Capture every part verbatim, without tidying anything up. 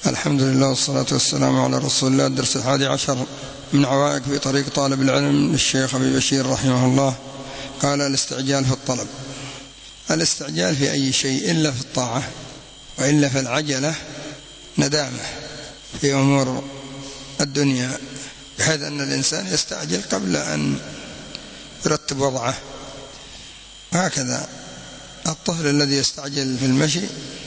الحمد لله والصلاة والسلام على رسول الله. الدرس الحادي عشر من عوائق في طريق طالب العلم للشيخ أبي بشير رحمه الله. قال: الاستعجال في الطلب. الاستعجال في أي شيء إلا في الطاعة، وإلا في العجلة ندامة في أمور الدنيا، بحيث أن الإنسان يستعجل قبل أن يرتب وضعه. هكذا الطفل الذي يستعجل في المشي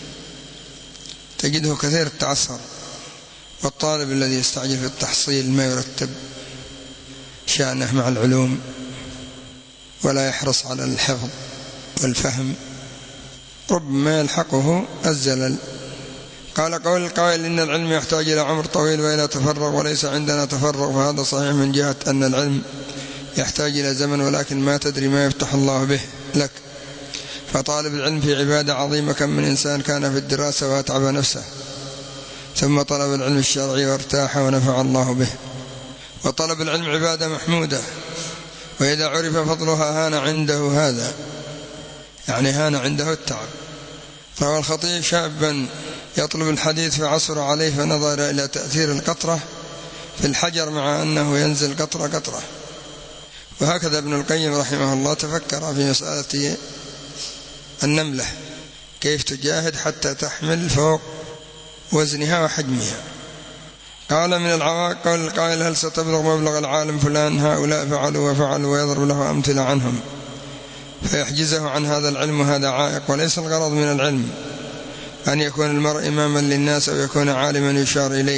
تجده كثير التعثر، والطالب الذي يستعجل في التحصيل ما يرتب شأنه مع العلوم ولا يحرص على الحفظ والفهم، ربما يلحقه الزلل. قال: قول القائل إن العلم يحتاج إلى عمر طويل وإلى تفرغ، وليس عندنا تفرغ، فهذا صحيح من جهة أن العلم يحتاج إلى زمن، ولكن ما تدري ما يفتح الله به لك. فطالب العلم في عبادة عظيمة، كم من إنسان كان في الدراسة وأتعب نفسه ثم طلب العلم الشرعي وارتاح ونفع الله به. وطلب العلم عبادة محمودة، وإذا عرف فضلها هان عنده هذا، يعني هان عنده التعب. روى الخطيب: شابا يطلب الحديث فعصر عليه فنظر إلى تأثير القطرة في الحجر مع أنه ينزل قطرة قطرة. وهكذا ابن القيم رحمه الله تفكر في مسألة النملة، كيف تجاهد حتى تحمل فوق وزنها وحجمها. قال: من العوائق قول القائل: هل ستبلغ مبلغ العالم فلان، هؤلاء فعلوا وفعلوا، ويضرب له أمثلة عنهم فيحجزه عن هذا العلم، وهذا عائق. وليس الغرض من العلم أن يكون المرء إماما للناس أو يكون عالما يشار إليه،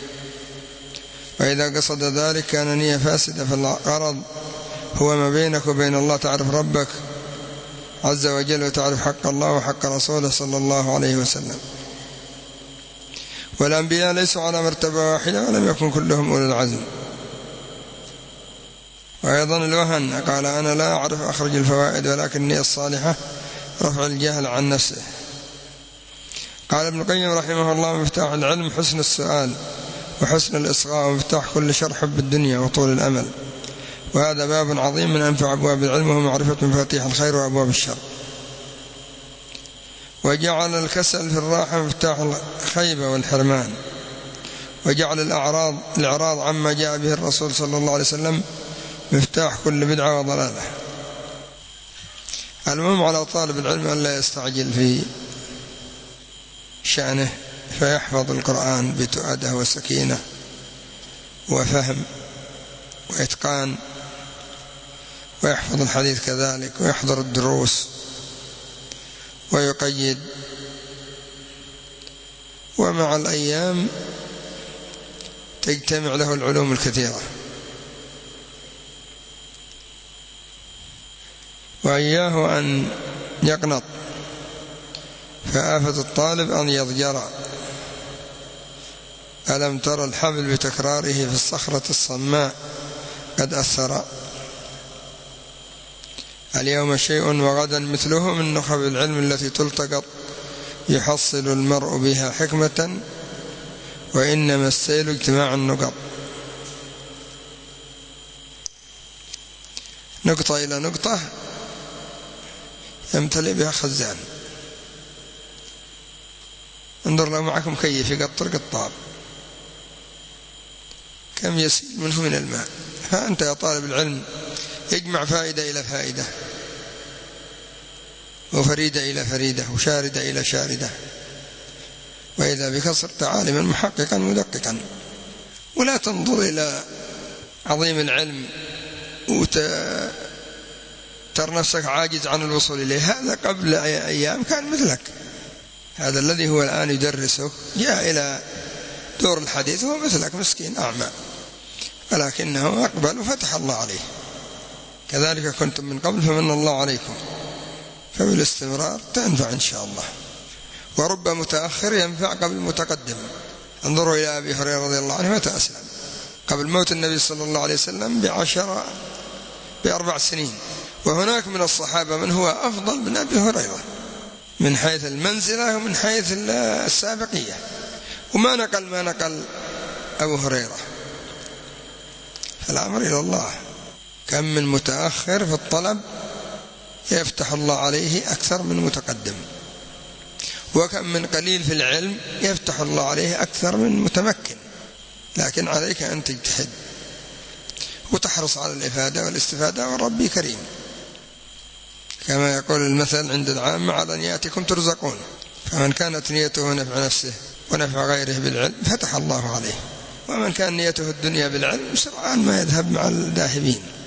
وإذا قصد ذلك كان نية فاسدة. فالغرض هو ما بينك وبين الله، تعرف ربك عز وجل وتعرف حق الله وحق رسوله صلى الله عليه وسلم. والأنبياء ليسوا على مرتبة واحدة، ولم يكن كلهم أولي العزم. وأيضا الوهن قال: أنا لا أعرف أخرج الفوائد، ولكني الصالحة رفع الجهل عن نفسه. قال ابن القيم رحمه الله: مفتاح العلم حسن السؤال وحسن الإصغاء، ومفتاح كل شر حب الدنيا وطول الأمل. وهذا باب عظيم من أنفع أبواب العلم، وهو معرفة مفاتيح الخير وأبواب الشر. وجعل الكسل في الراحة مفتاح الخيبة والحرمان، وجعل الأعراض الإعراض عما جاء به الرسول صلى الله عليه وسلم مفتاح كل بدعة وضلالة. المهم على طالب العلم أن لا يستعجل في شأنه، فيحفظ القرآن بتؤدة وسكينة وفهم وإتقان، ويحفظ الحديث كذلك، ويحضر الدروس ويقيد، ومع الأيام تجتمع له العلوم الكثيرة. وإياه أن يقنط، فآفة الطالب أن يضجر. ألم تر الحبل بتكراره في الصخرة الصماء قد أثر. اليوم شيء وغدا مثله من نخب العلم التي تلتقط، يحصل المرء بها حكمة، وإنما السيل اجتماع النقط. نقطة إلى نقطة يمتلئ بها خزان. انظر لو معكم كيف يقطر قطار، كم يسيل منه من الماء. فأنت يا طالب العلم يجمع فائدة إلى فائدة، وفريدة إلى فريدة، وشاردة إلى شاردة، وإذا بك صرت عالما محققا مدققا. ولا تنظر إلى عظيم العلم وتر نفسك عاجز عن الوصول إليه. هذا قبل أيام كان مثلك، هذا الذي هو الآن يدرسه جاء إلى دور الحديث هو مثلك مسكين أعمى، ولكنه أقبل وفتح الله عليه. كذلك كنتم من قبل فمن الله عليكم، فبالاستمرار تنفع إن شاء الله. ورب متأخر ينفع قبل متقدم. انظروا إلى أبي هريرة رضي الله عنه متى أسلم؟ قبل موت النبي صلى الله عليه وسلم بعشر بأربع سنين. وهناك من الصحابة من هو أفضل من أبي هريرة من حيث المنزلة ومن حيث السابقية، وما نقل ما نقل أبو هريرة. فالأمر إلى الله. كم من متأخر في الطلب يفتح الله عليه أكثر من متقدم. وكم من قليل في العلم يفتح الله عليه أكثر من متمكن، لكن عليك أن تجتهد وتحرص على الإفادة والاستفادة، والرب كريم كما يقول المثل عند العامة: على نياتكم ترزقون. فمن كانت نيته نفع نفسه ونفع غيره بالعلم فتح الله عليه، ومن كان نيته الدنيا بالعلم سرعان ما يذهب مع الذاهبين.